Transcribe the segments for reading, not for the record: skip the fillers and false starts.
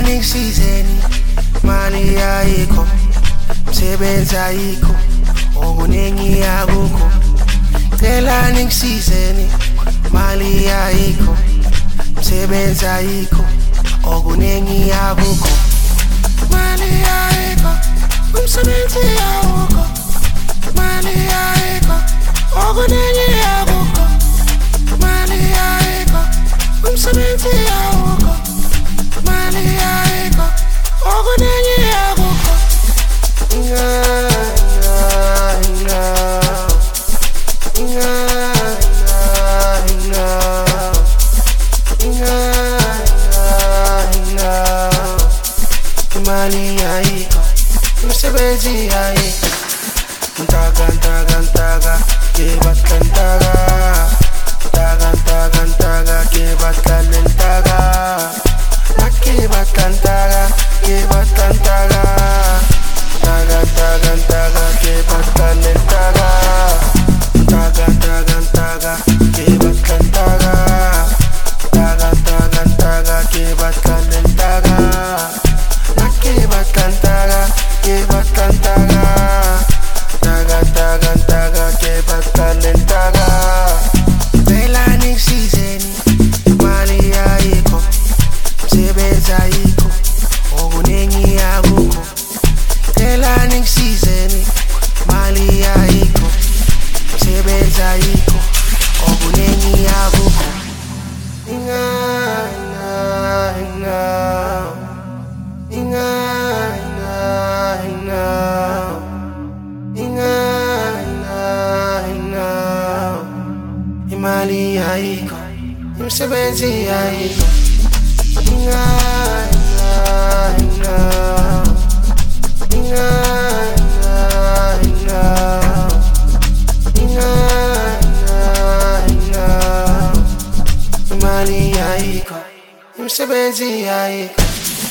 ngisizeni mali ayikho msebenzi ayikho okuningi akukho cela ngisizeni mali ayikho msebenzi ayikho okuningi akukho mali ayikho umsebenzi awukho mali ayikho okuningi akukho mali ayikho umsebenzi awukho mali ayikho okuningi akukho mali ayikho umsebenzi ayikho ntaga ke batlantaga ntaga ke batlantaga ke batlantaga ke batlantaga ntaga ke batlantaga ntaga ke batlantaga ntaga ke batlantaga ke batlantaga ke batlantaga ntaga ke batlantaga cela ngisizeni mali ayikho msebenzi ayikho okuningi akukho cela ngisizeni mali ayikho msebenzi ayikho okuningi akukho imali ayikho umsebenzi ayikho imali ayikho umsebenzi ayikho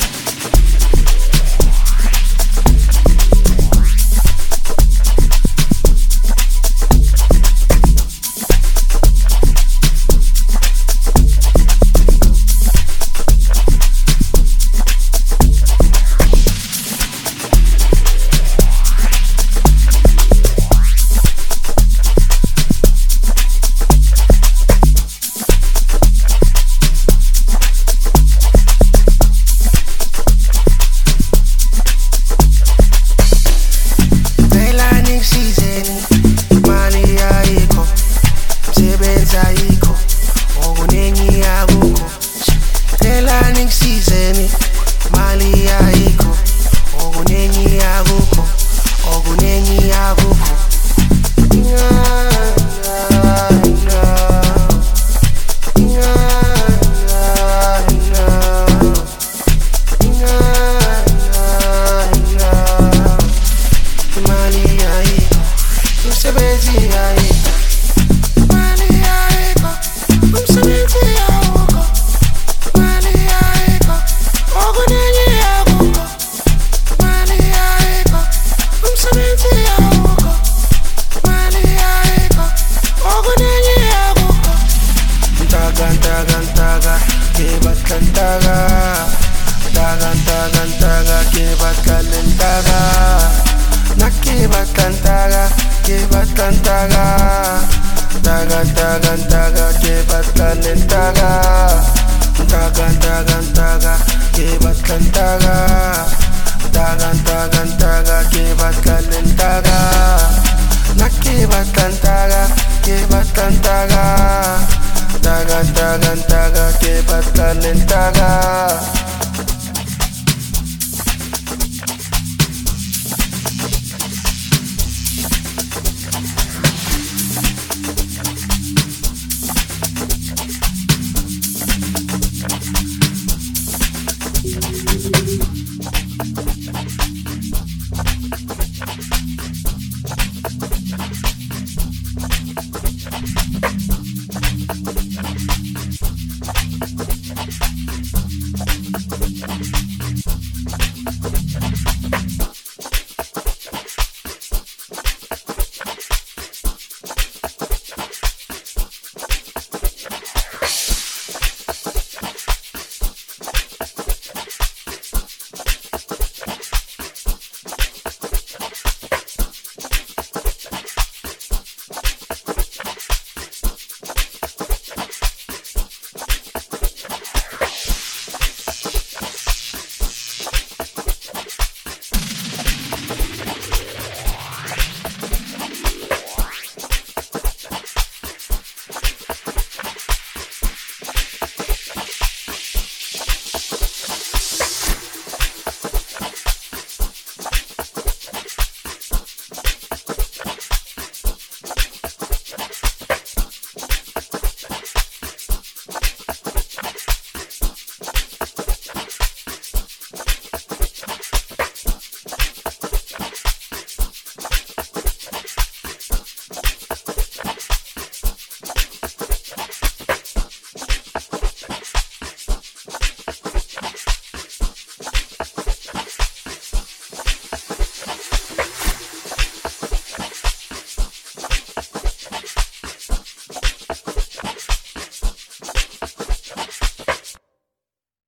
ayikho okuningi akukho cela ngisizeni mali ayikho okuningi akukho okuningi akukho mali ayikho umsebenzi ayikho ntaga ke batlantaga ke batlantaga ke batlantaga ke batlantaga ntaga ke batlantaga ntaga ke batlantaga ke batlantaga ke batlantaga ke batlantaga ntaga ke batlantaga